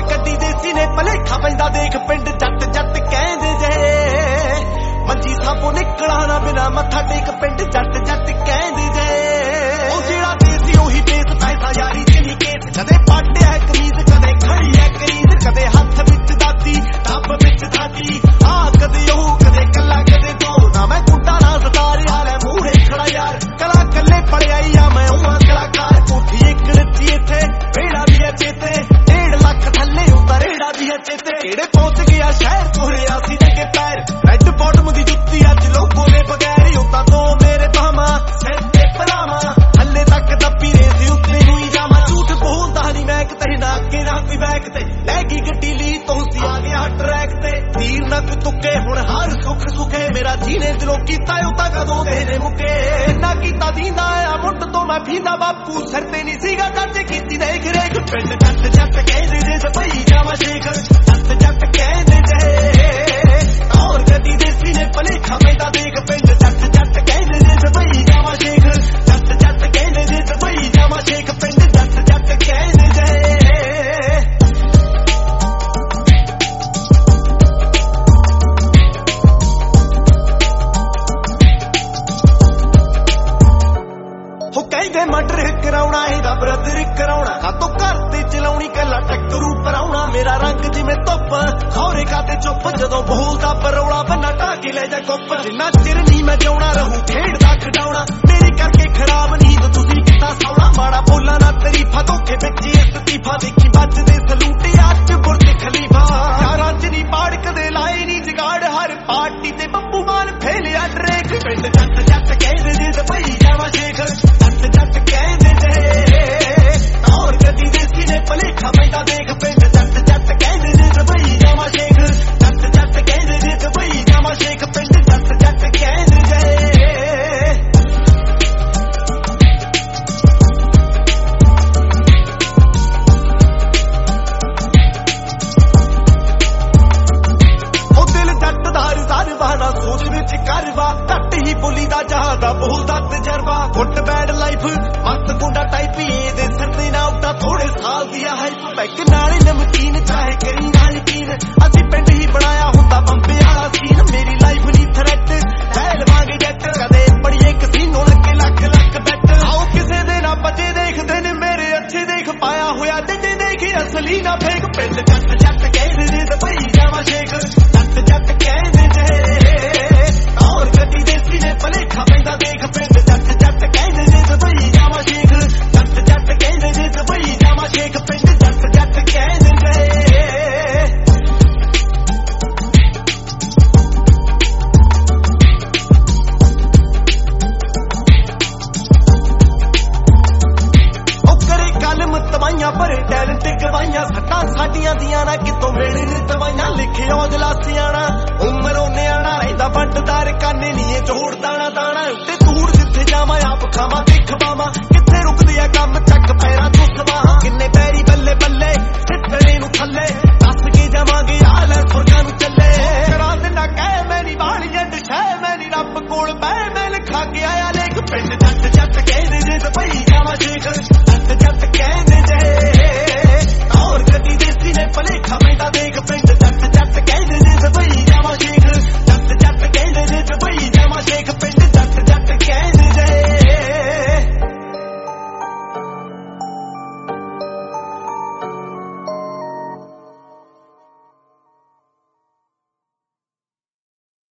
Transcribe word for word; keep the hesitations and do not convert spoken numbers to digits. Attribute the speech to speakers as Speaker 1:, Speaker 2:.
Speaker 1: कदी देसी ने भलेखा पैंदा देख पिंड जट जट कहंदे जे मंजी साबो निकला ना बिना मत्था टेक पिंड जट जट कहंदे जे ओ जेड़ा देसी ओही बेस पैसा यारी तेरी केस कदे पाटे है कमीज कदे खड़ी है करीज कदे हाथ विच दाती टप विच दाती आ कदे ओ कदे कल्ला कदे दो ना मैं कुंडा ना सतार यार मूहरे खड़ा यार कला कल्ले पड़िया आ मैं उमा कलाकार कोठी एक रची इथे बेड़ा भी है चेते डेढ़ लाख थल्ले उता रेड़ा भी है चेते केड़े पहुंच गया शहर तोरे आसी के पैर रेड बॉटम दी जुत्ती अज लोगों ने बगैर उता तो मेरे पामा सिर ते परामा हल्ले तक दबी रेसी उत्ते हुई जामा झूठ बोलदा नहीं मैं तेरे ना अगे ना कोई बैक ते लैगी गड्डी ली तो सी आ गया ट्रैक ते तीर ना कोई तुके हुण हर सुख सुखे मेरा जीने दिलों कीता उता कदों तेरे मुके ना कीता दींदा आ मुंड तो मैं पींदा बापू सिर ते नहीं सीगा टच कीती देख रेख पिंड जट जट कहंदे जे सपई जावा शेख जट जट कहंदे जे और गड्डी देसी ने भलेखा पैंदा देख पिंड जट जट कहंदे जे सपई जावा शेख जट जट कहंदे जे सपई जावा शेख पिंड जट जट कहंदे जे कहते मर्डर कराउना एदा ब्रदर कराउना कातों घर ते चलाउनी कला टक्करू पराउना मेरा रंग जिवें धुप खौरे खाते चुप जदों बोलदा परौला बन्ना ढाके ले जा गुप जिन्ना चिर नहीं मैं जिउणा रहूं खेडदा खडाउना मेरी करके खराब नींद तुसीं किता सौना माड़ा बोला ना तरीफा धोखे विच इस्तीफा देखी बजदे सलूटे अज बुर्ज खलीफा यारां च नहीं पाड़ कदे लाए नहीं जगाड़ हर पार्टी ते बब्बू मान फेलिया ट्रेक पिंड जट जट कहंदे जे सपई जावा शेख जट जट कहंदे जे और गड्डी देसी ने भलेखा पैंदा देख पिंड जट जट कहंदे जे सपई जावा शेख जट जट कहंदे जे सपई जावा शेख पिंड जट जट कहंदे जे ओ दिल जट दा हर बहाना सोच विच करवा घट ही बोली दा जहां दा बोलदा तजर्बा गुट बैड लाइफ मस्त गुंडा टाइप ये सिर ते ना उठा थोड़े साल दिया है पैक नाले नमकीन चाहे करी ना यकीन असी पिंड ही बनाया हुंदा बंबे वाला सीन मेरी लाइफ नी थ्रेट है लवांगे जट कदे बड़िए कसीनो लगे लख लख बैट आओ किसे दे ना बचे देखदे ने मेरे अच्छे देख पाया होया डंडे देखी असली ना फेक पिंड जट जट कहदे जे सपई जावा शेख जट जट कहदे जे और गड्डी देसी ने भलेखा पैंदा देख पिंड जट जट कहंदे जे सपई जावा शेख जट जट कहंदे जे सपई जावा शेख पिंड जट जट कहंदे जे ओ करे कलम तवाइयां भरे टैलेंट गवाइयां सट्टां साडियां दियां ना कितों मेरे ने तवाइयां लिखे औजला सियाणा उमर ओने आना रहिंदा वंडदार काने नी जोड़दा